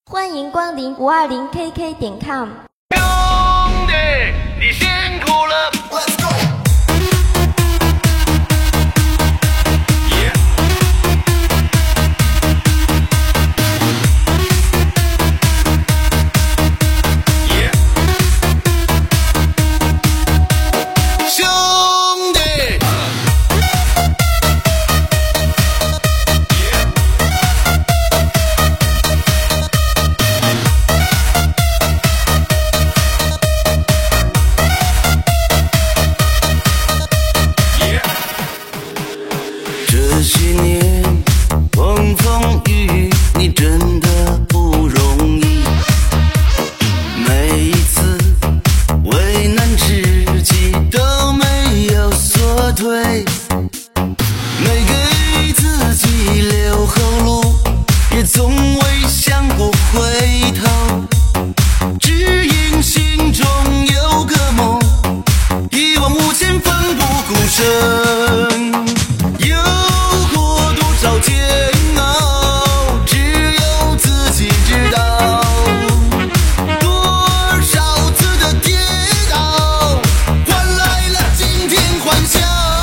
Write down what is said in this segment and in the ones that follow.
欢迎光临520KK.com。 兄弟，你辛苦了。Let's go。 这些年风风雨雨，你真的不容易。每一次危难之际都没有缩退，没给自己留后路，也从未想过回头。只因心中有个梦，一往无前，奋不顾身。煎熬，只有自己知道。多少次的跌倒，换来了今天欢笑。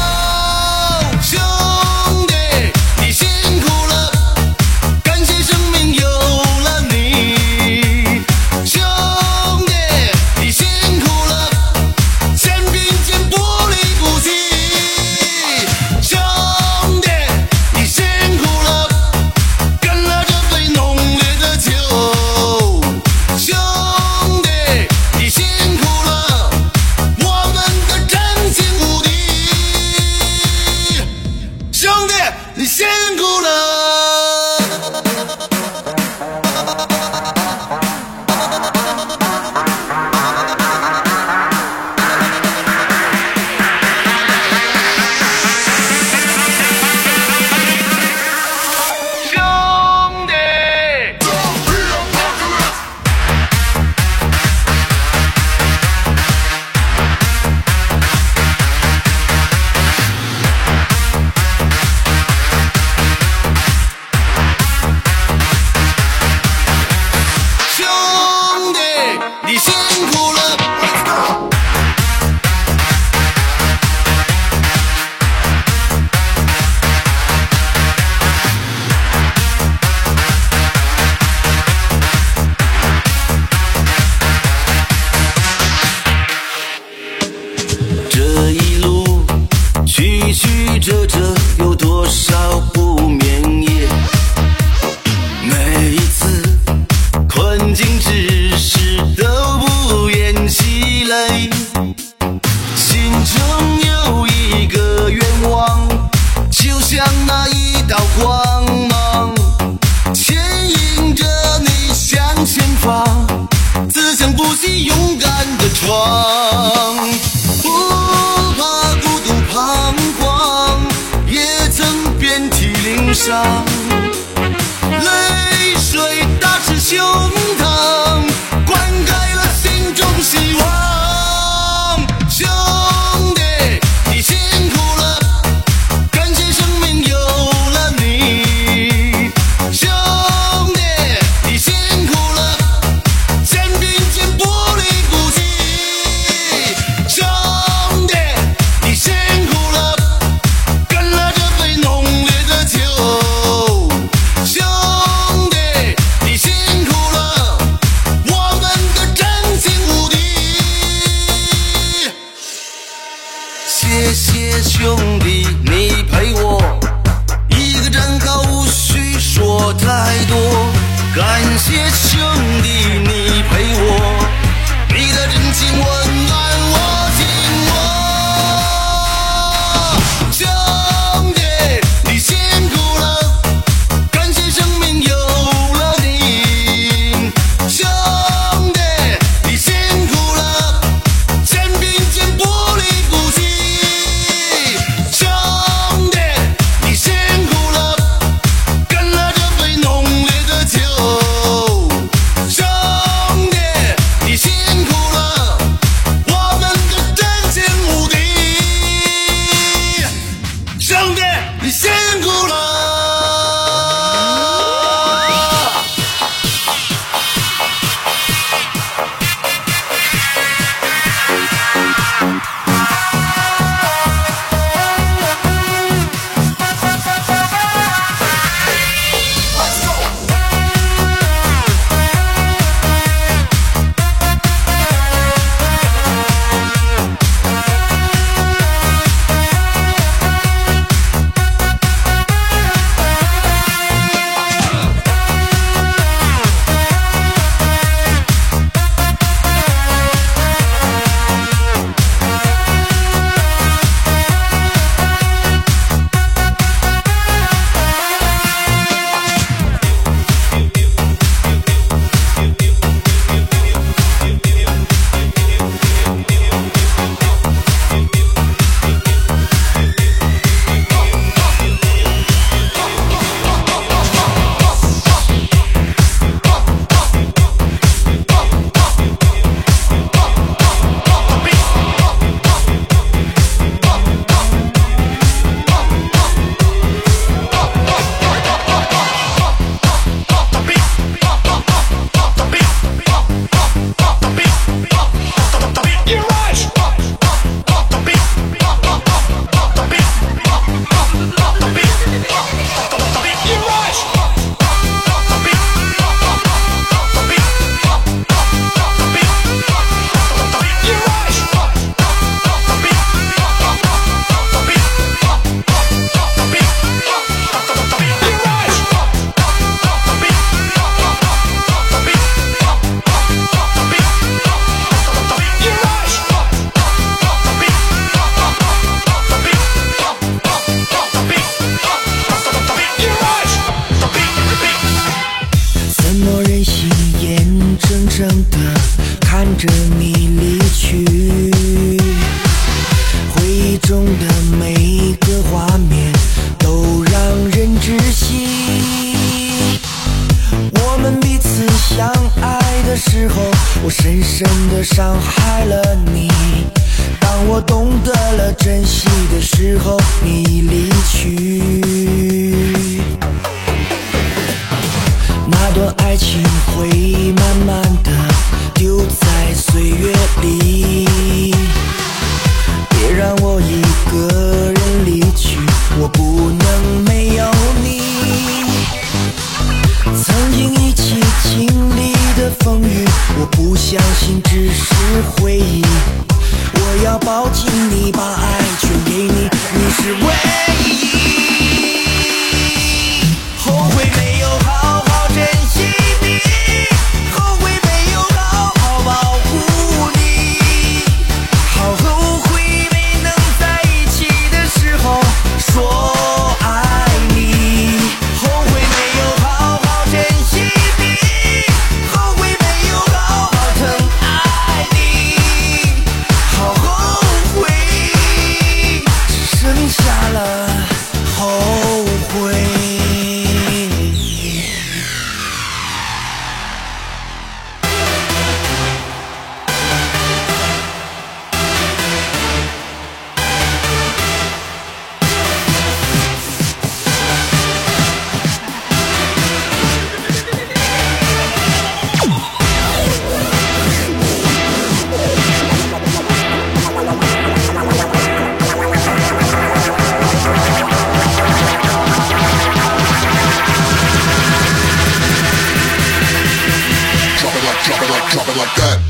兄弟，你辛苦了，感谢生命有了你。兄弟，你辛苦了，肩并肩不离不弃。兄弟，你辛苦了，干了这杯浓烈的酒。兄弟，你辛苦了，我们的真情无敌。兄弟，你辛苦了。你辛苦了。这一路曲曲折折，有多少不眠夜？每一次困境之时都不言气馁，心中有一个愿望，就像那一道光芒，牵引着你向前方，自强不息，勇敢的闯，不怕孤独彷徨，也曾遍体鳞伤，泪水打湿胸膛，灌溉了心中希望。兄弟，你辛苦了，感谢生命有了你。兄弟，你辛苦了，肩并肩不离不弃。兄弟，你辛苦了，干了这杯浓烈的酒。兄弟，你辛苦了，我们的真情无敌。谢谢兄弟，你陪我一个站好，无需说太多。感谢兄弟，你陪我，你的真情温暖我紧握。兄弟，你辛苦了，感谢生命有了你。兄弟，你辛苦了，肩并肩不离不弃。兄弟，你辛苦了，干了这杯浓烈的酒。兄弟， 生的看着你离去，回忆中的每一个画面都让人窒息。我们彼此相爱的时候，我深深地伤害了你。当我懂得了珍惜的时候，你已离去。那段爱情会慢慢地丢在岁月里，别让我一个人离去，我不能没有你。曾经一起经历的风雨，我不相信只是回忆。我要抱紧你，把爱全给你，你是唯一。后悔没有好好珍惜你，后悔没有好好保护你，好后悔没能在一起的时候说爱你。后悔没有好好珍惜你，后悔没有好好疼爱你，好后悔，只剩下了后悔。 Drop it like that.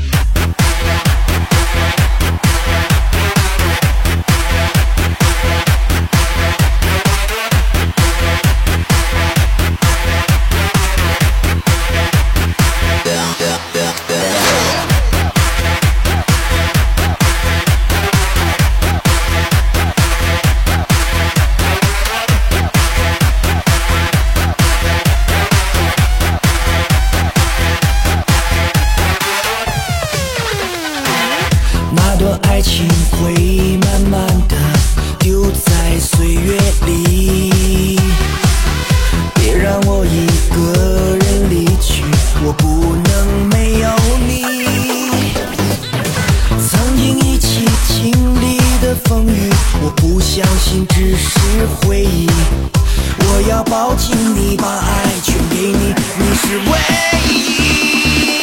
那段爱情会慢慢地丢在岁月里，别让我一个人离去，我不能没有你。曾经一起经历的风雨，我不相信只是回忆。我要抱紧你，把爱全给你，你是唯一。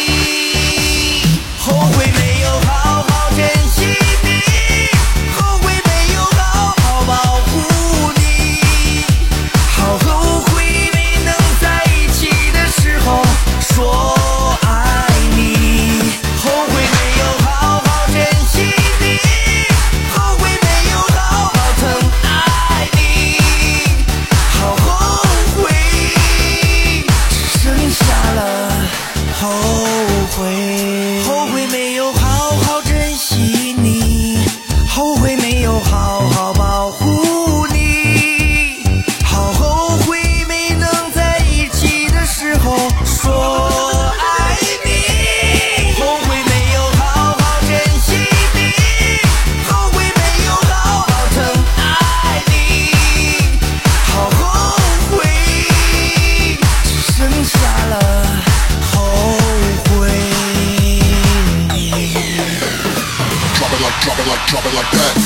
后悔没有好好珍惜你，后悔没有好好保护你，好后悔没能在一起的时候说爱你。后悔没有好好珍惜你，后悔没有好好疼爱你，好后悔，只剩下了后悔。后悔没有好好珍惜你，后悔没有好好保护你，好后悔没能在一起的时候说爱你。后悔没有好好珍惜你，后悔没有好好疼爱你，好后悔，只剩下了后悔。Drop it like that.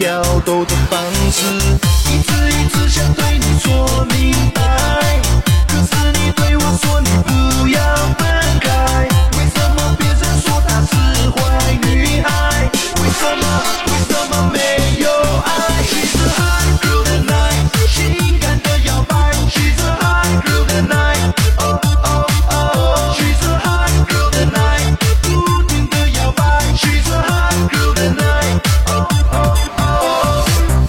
挑逗的方式，一次一次想对你说明白，可是你对我说你不要分开，为什么别人说她是坏女孩？为什么没有爱 ？She's a hot girl tonight， 性感的摇摆 ，She's a hot girl tonight， oh oh oh，She's a hot girl tonight， 不停的摇摆 ，She's a hot girl tonight，oh oh oh。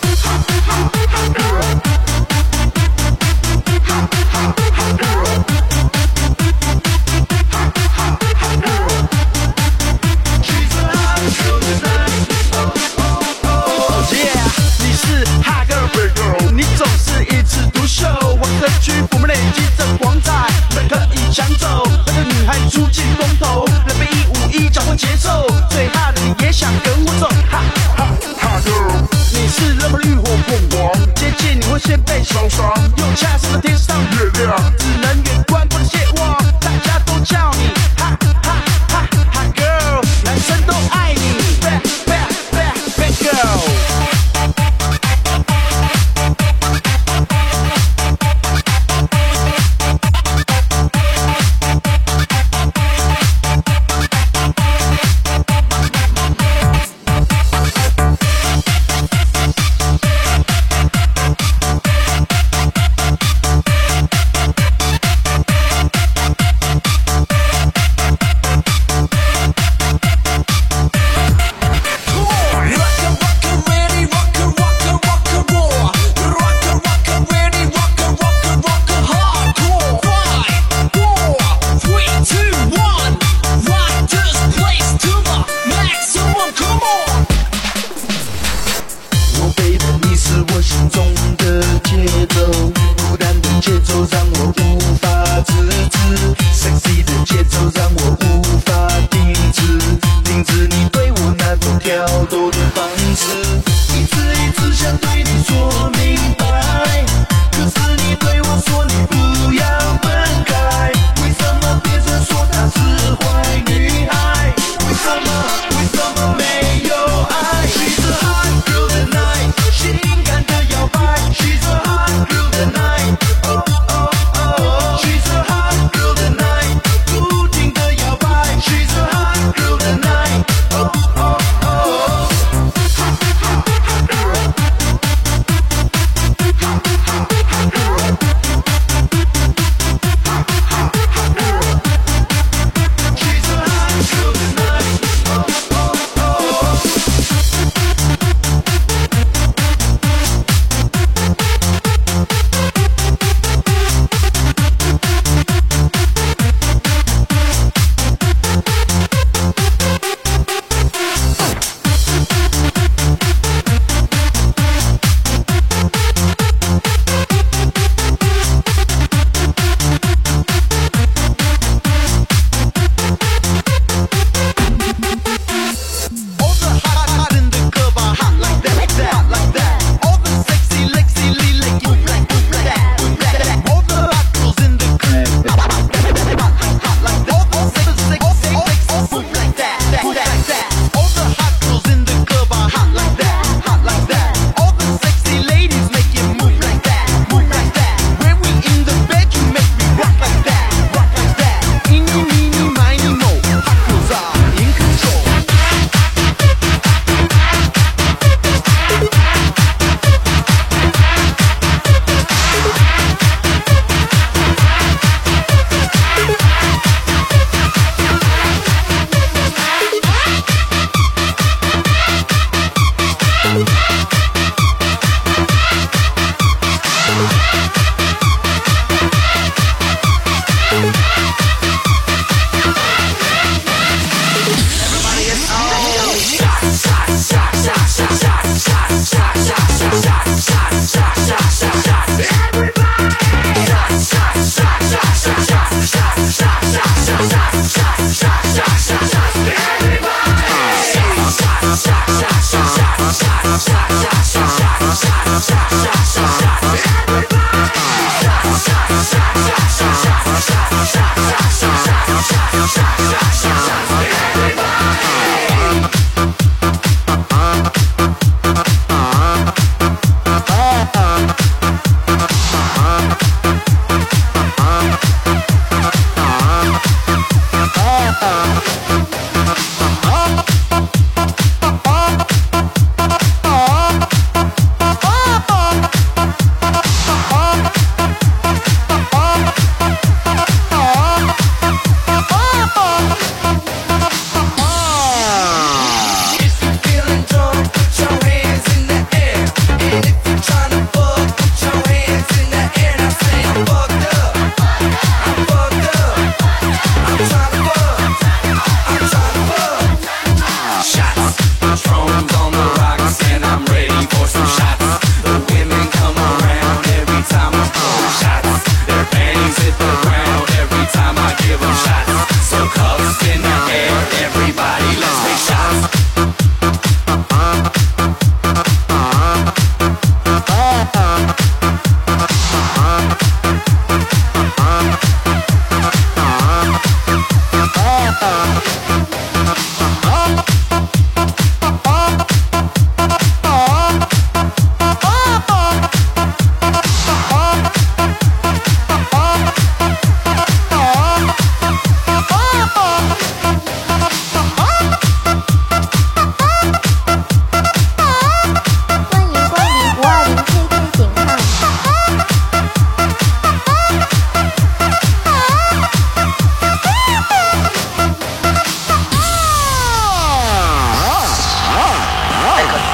我们累积着光彩，本可以抢走，带着女孩出尽风头，人被151掌握节奏，最怕的你也想跟我走，哈哈哈 girl， 你是那么浴火凤凰，接近你会先被烧伤，又恰似天上月亮，只能远观不能亵玩，大家都叫你哈哈哈哈 girl， 男生都爱你 bad bad bad bad girl。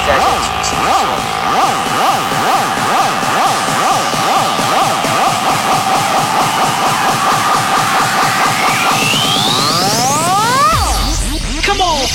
在这进行 Come on！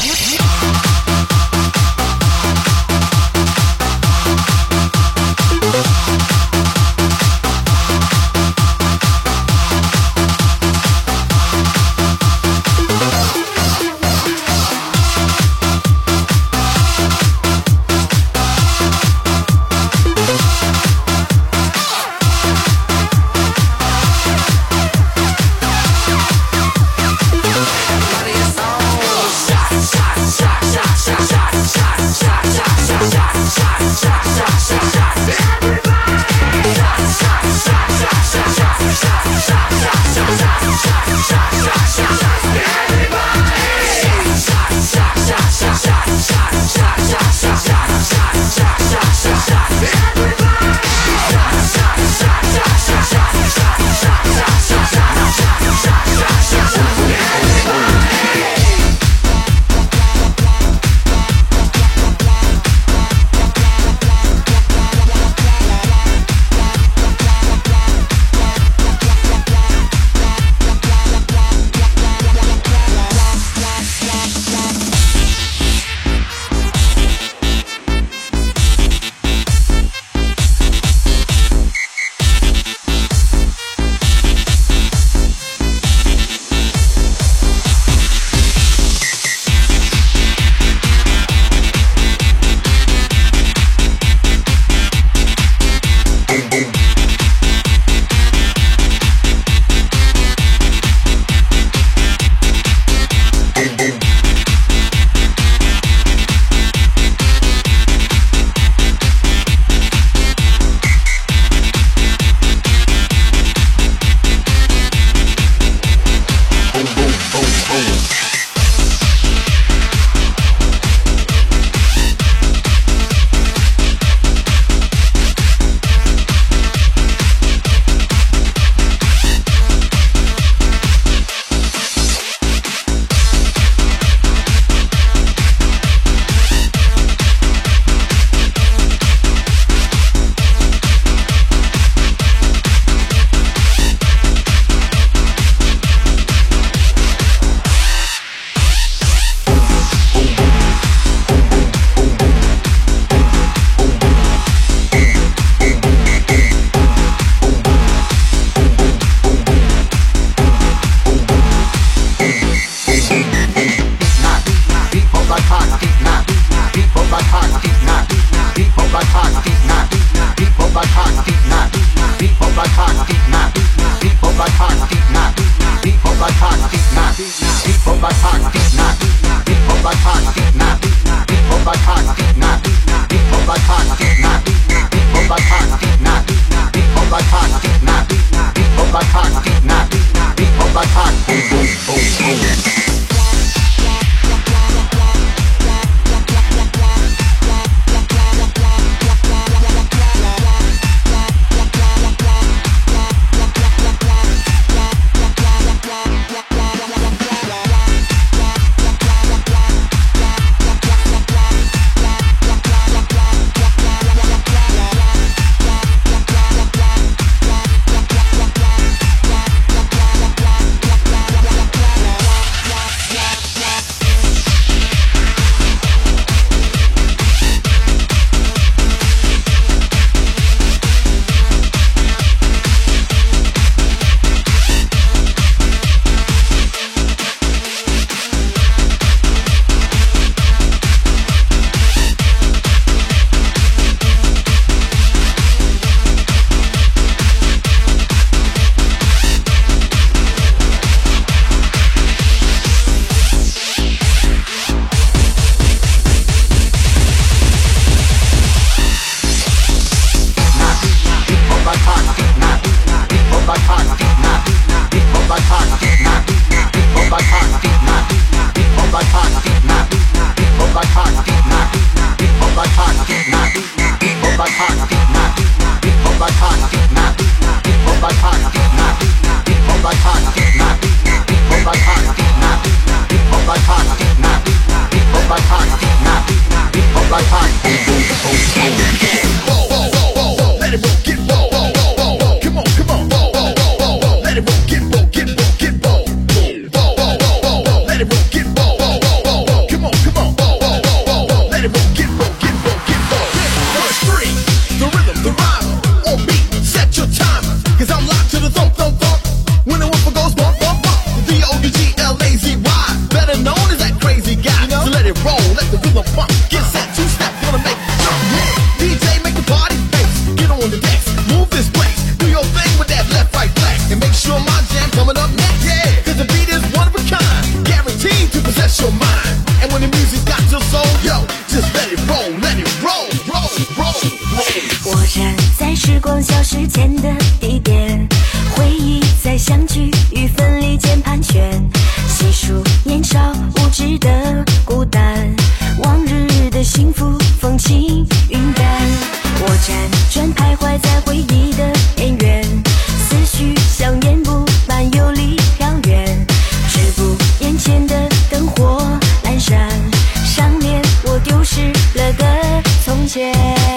站在时光消失前的地点，回忆在相聚与分离间盘旋，细数年少无知的孤单，往日的幸福风轻云淡。我辗转徘徊在回忆的边缘，思绪像烟雾般游离遥远，止步眼前的灯火阑珊，想念我丢失了的从前。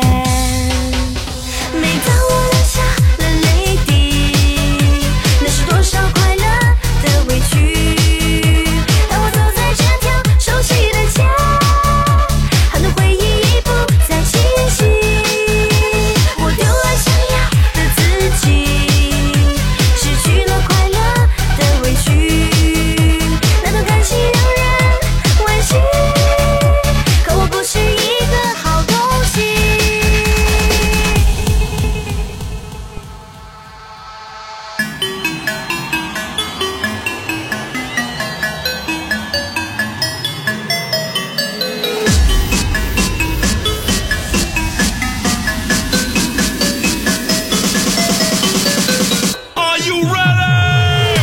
每当我流下了泪滴，那是多少快乐的委屈。当我走在这条熟悉的街，很多回忆已不再清晰。我丢了想要的自己，失去了快乐的委屈。那段感情让人惋惜，可我不是一个好东西。 Are you ready?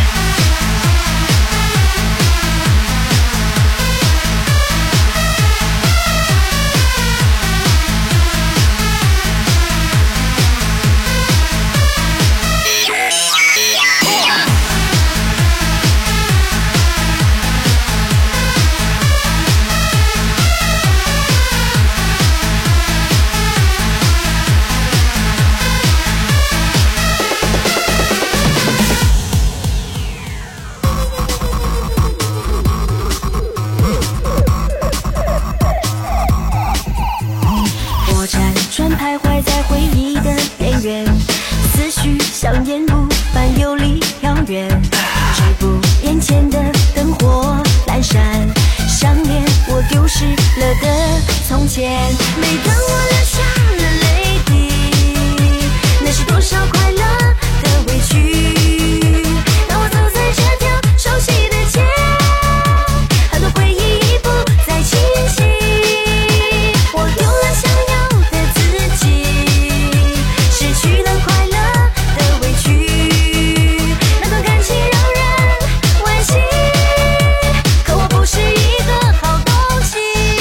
我辗转徘徊在回忆的边缘，思绪像烟雾般游离遥远，止步眼前的灯火阑珊，想念我丢失了的从前。每当我流下了泪滴，那是多少快乐的委屈。当我走在这条熟悉的街，很多回忆已不再清晰。我丢了想要的自己，失去了快乐的委屈。那段感情让人惋惜，可我不是一个好东西。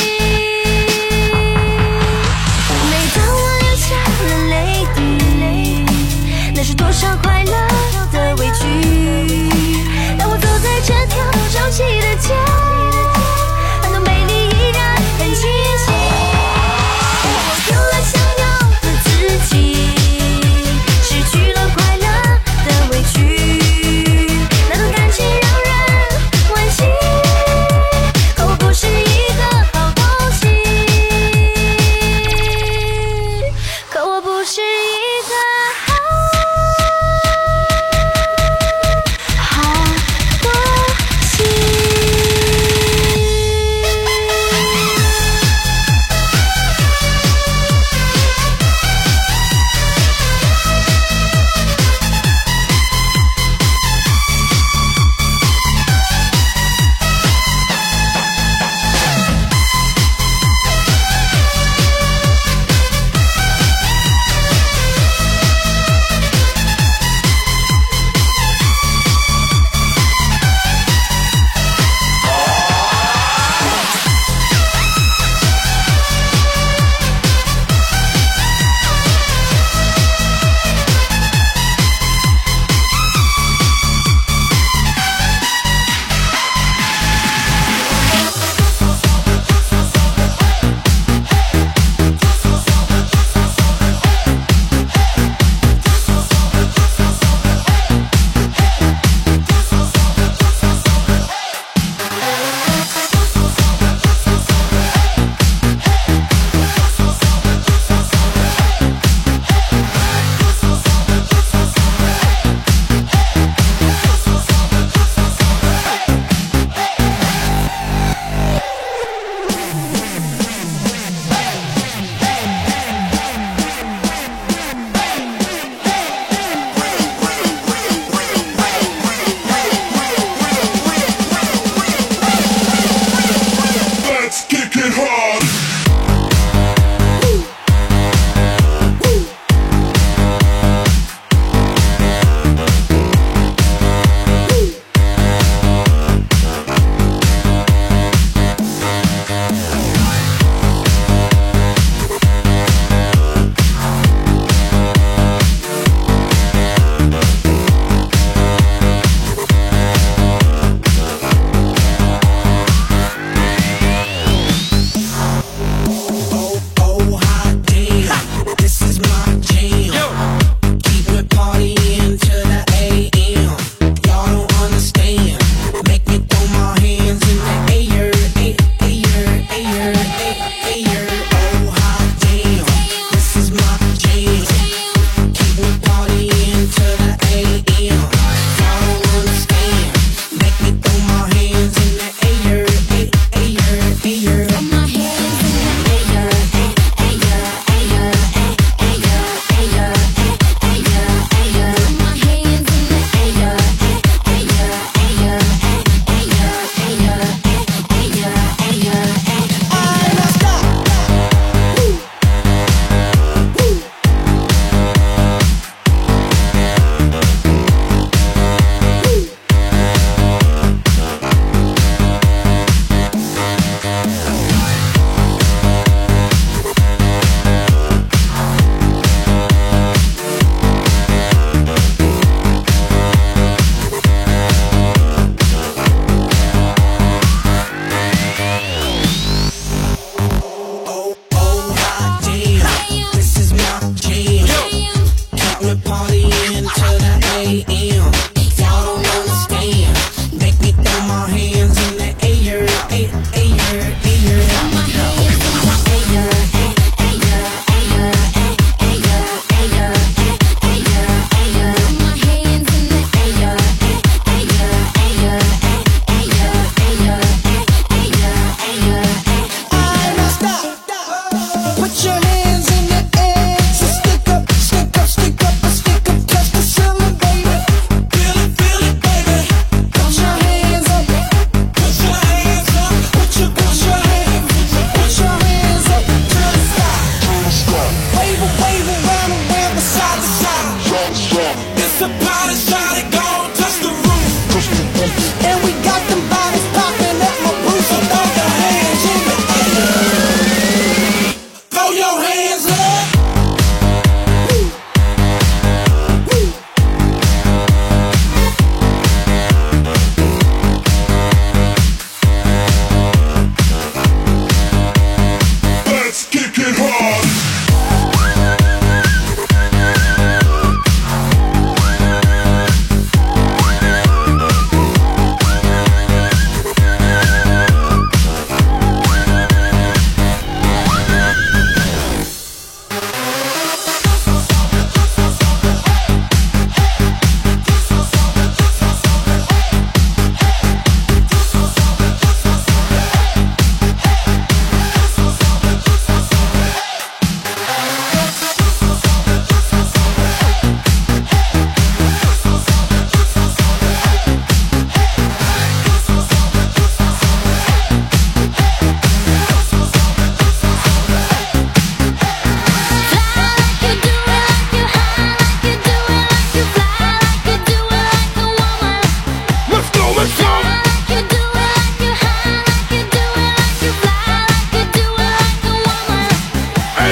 每当我流下了泪滴，那是多少快乐的委屈。当我走在这条熟悉的街，很多美丽依然很清晰。我丢了想要的自己，失去了快乐的委屈。那段感情让人惋惜，可我不是一个好东西，可我不是一个好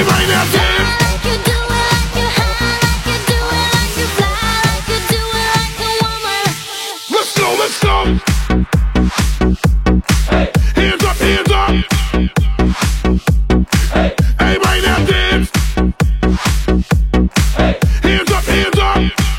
Everybody now dance. Like you do it, like you high, like you do it, like you fly, like you do it like a woman. Let's go, let's go. Hands up, hands up. Everybody now dance. Hands up, hands up.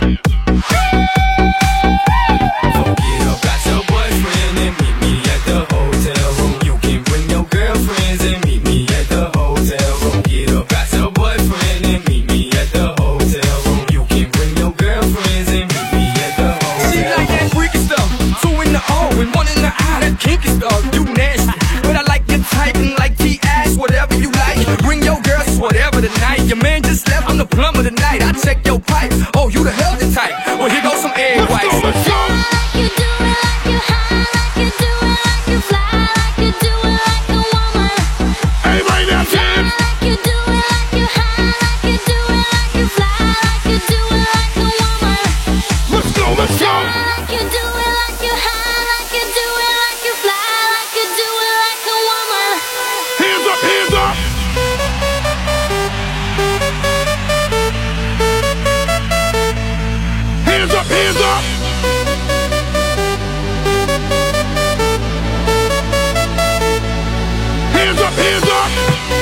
Forget about your boyfriend and meet me at the hotel room. You can bring your girlfriends and meet me at the hotel room. Get about your boyfriend and meet me at the hotel room. You can bring your girlfriends and meet me at the hotel room. She like that freaky stuff, 2 in the O and 1 in the I. That kinky stuff, you nasty, but I like your type and like T-ass, whatever you like. Bring your girls, whatever tonight. Your man just left, I'm the plumber tonight. I check your pipe, oh you the healthy type. Well here goes some egg whites. Let's go. Like you do it, like you high, like you do it, like you fly, like you do it like a woman. Everybody now dance. Like you do it, like you high, like you do it, like you fly, like you do it like a woman. Let's go, let's go. Like you do it, like you high, like you do it, like you fly, like you do it like a woman. Hands up, hands up. Hands up, hands up. Hands up, hands up.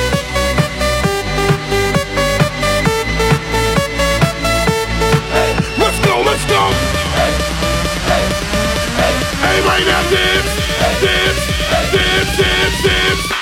Let's go, let's go. Everybody now dance, dance, dance, dance, dance.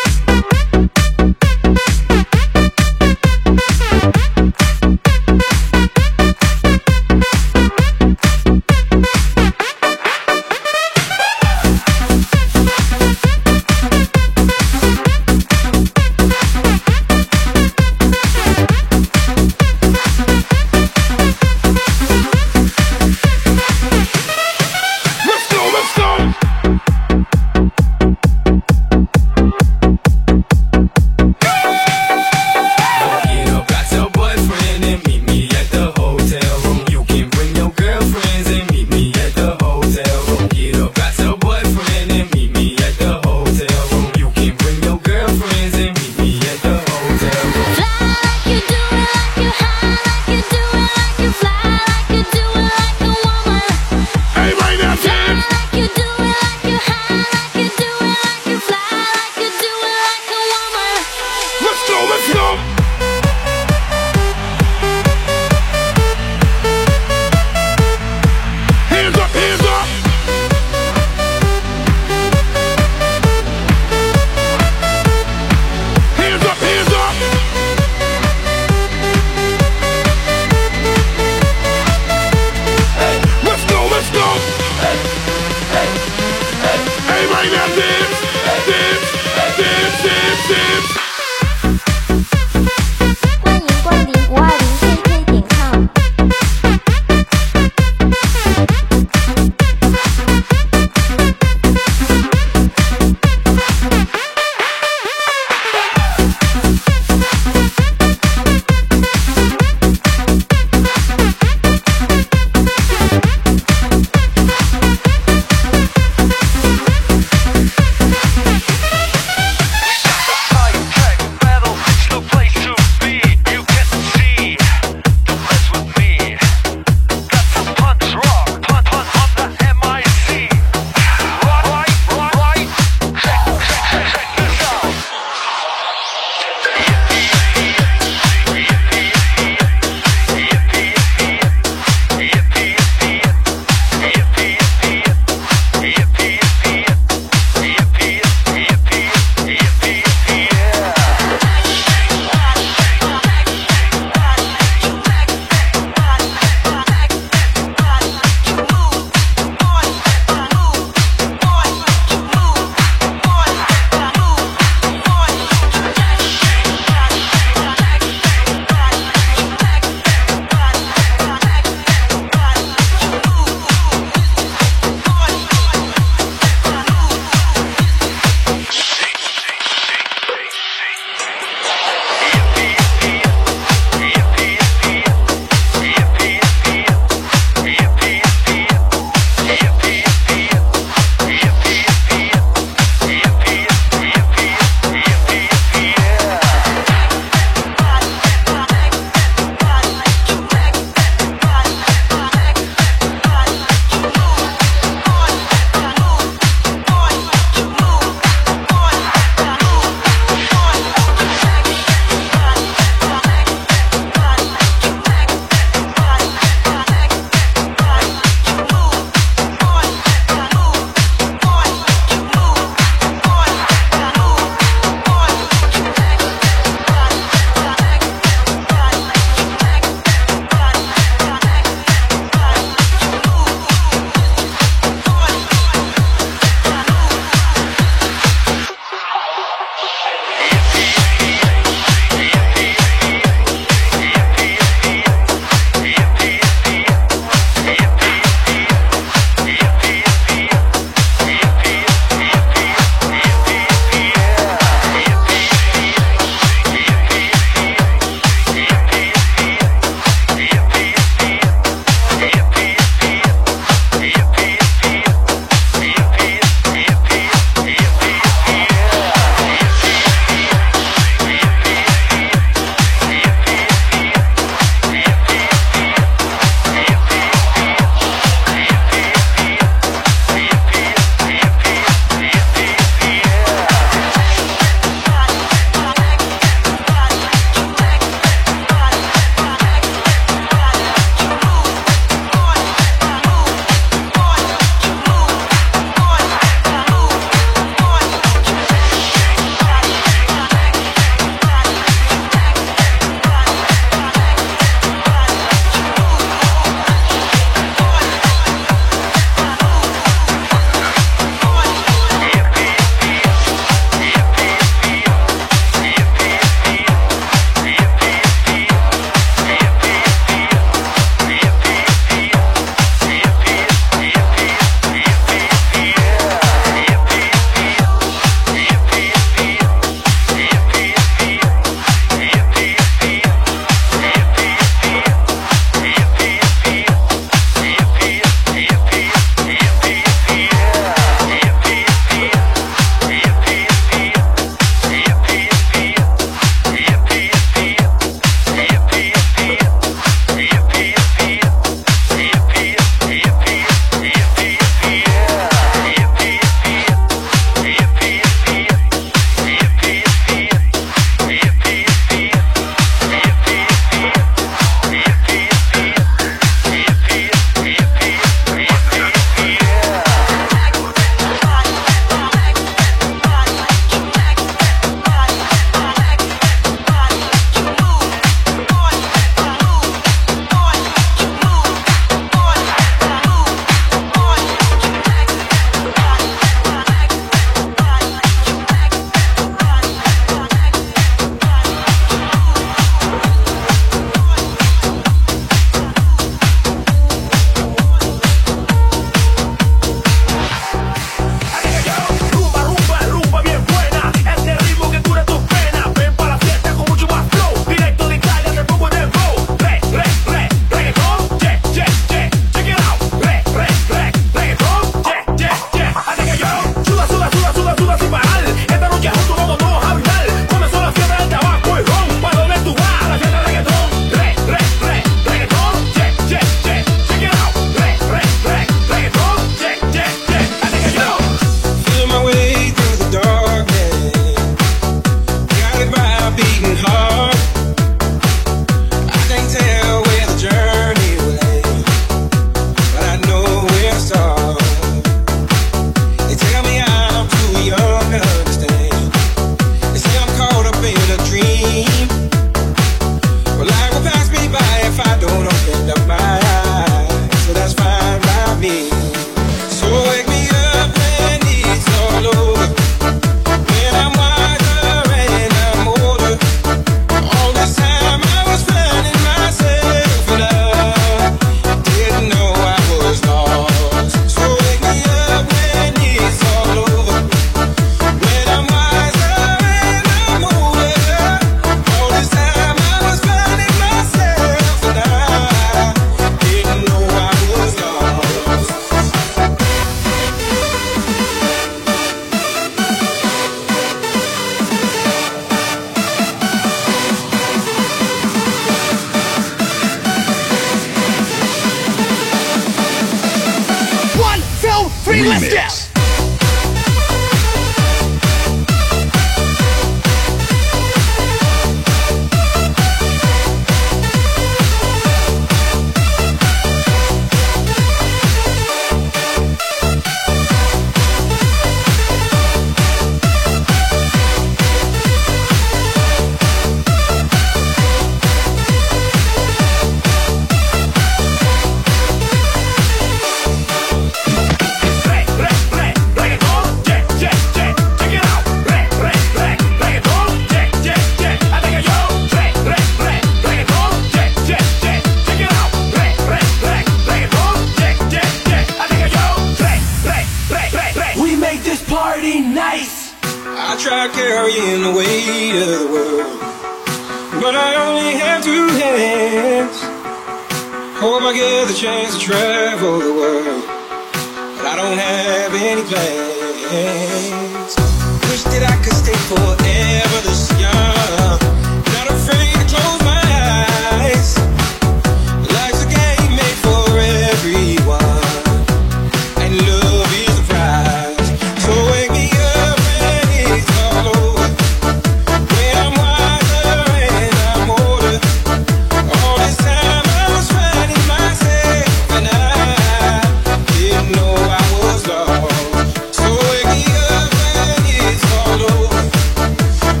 carrying the weight of the world. But I only have two hands. Hope I get the chance to travel the world, but I don't have any plans. Wish that I could stay forever this young, not afraid to close my eyes. Life's a game made for everyone, and love is the prize. So wake me up when it's all over, when I'm wiser and I'm older. All this time I was finding myself, and I didn't know I was lost. So wake me up when it's all over,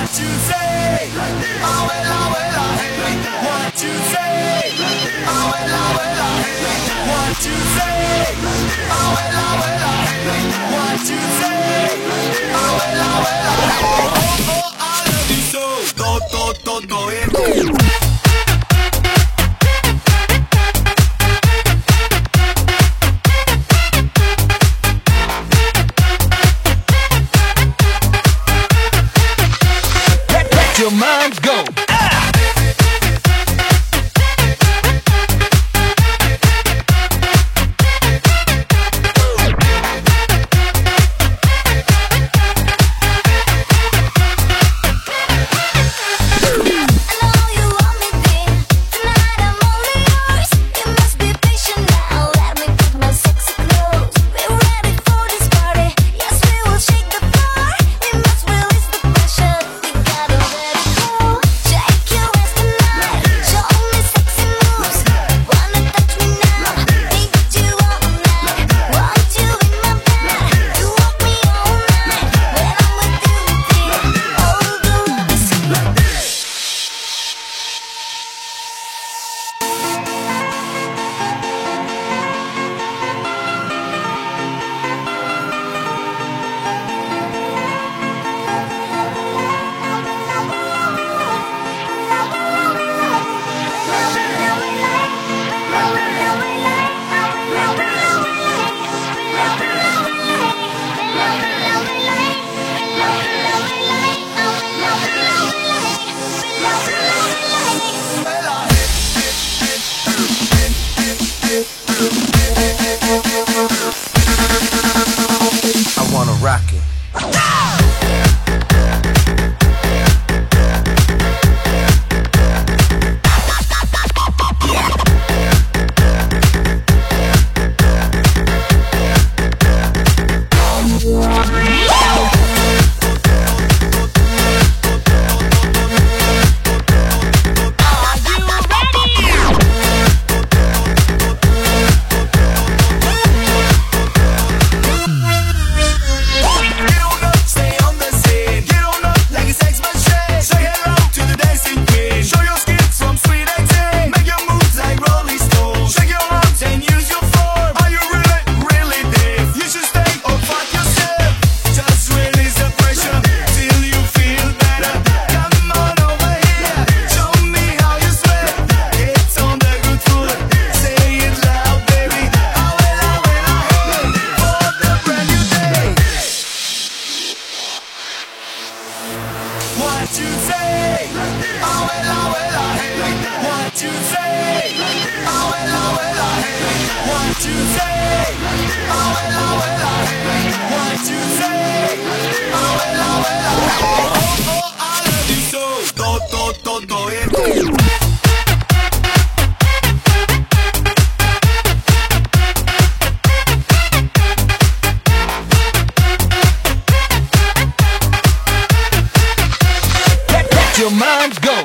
Your mind go. I wanna rock it. Your mind go.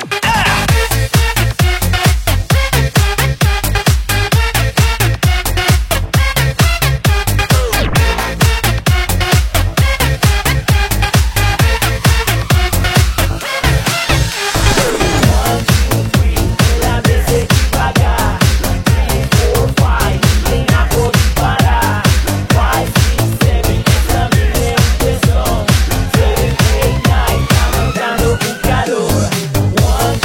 One,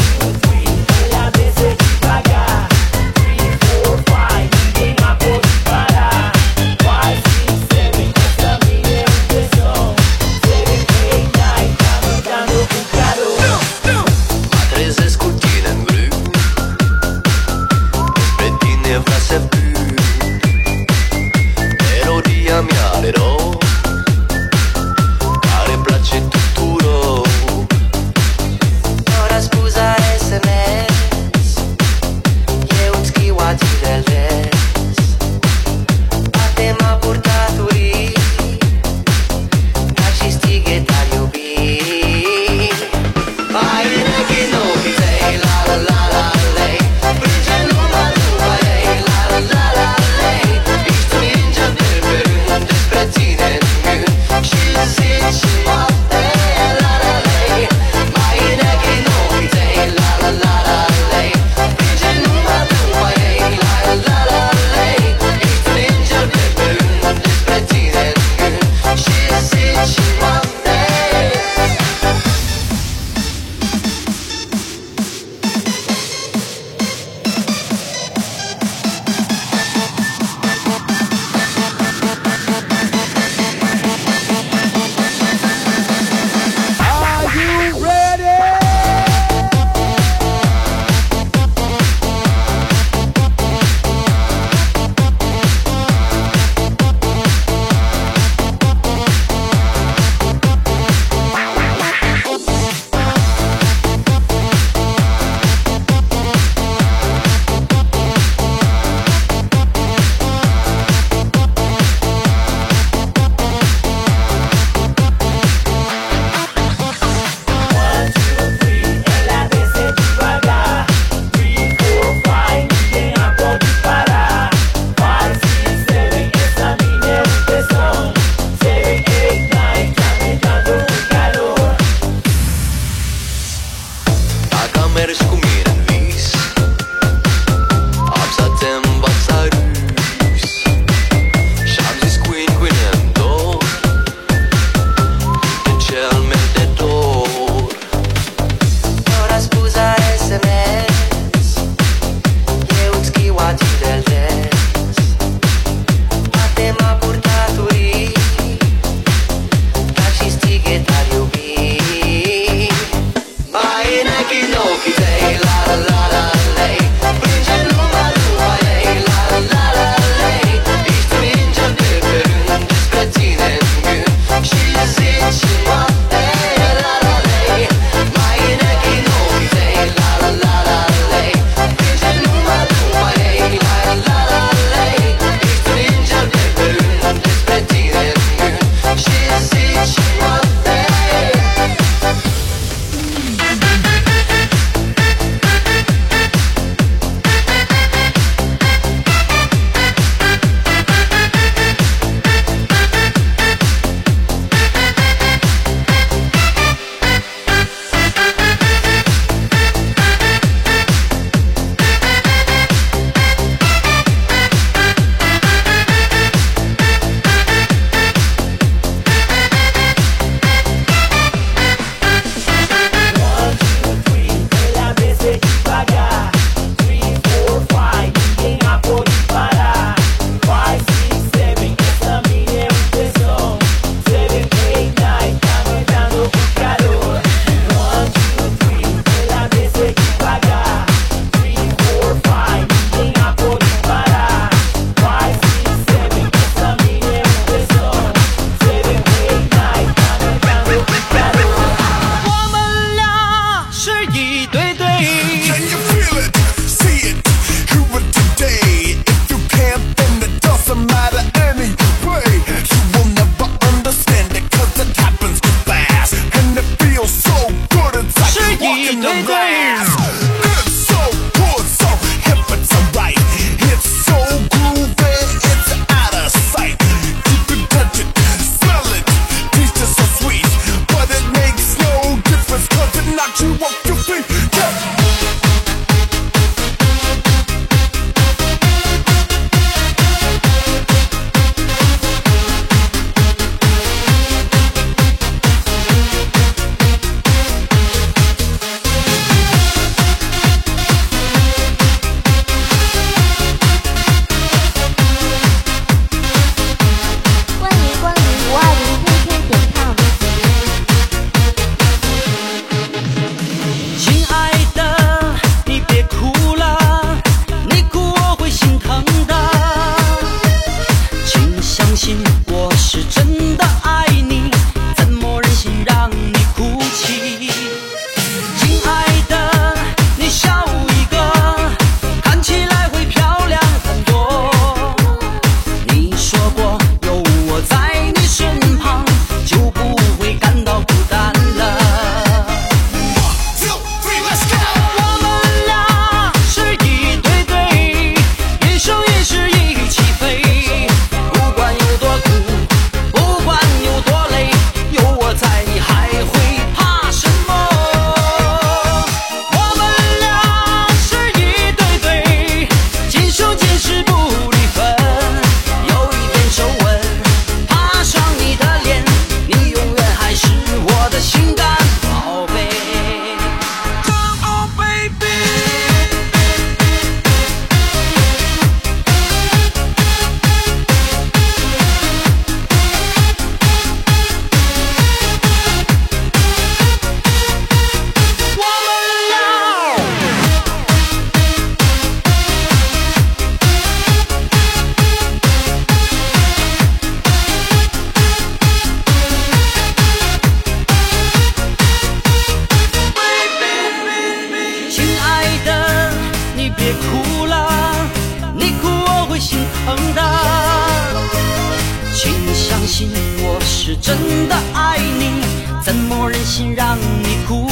信我是真的爱你，怎么忍心让你哭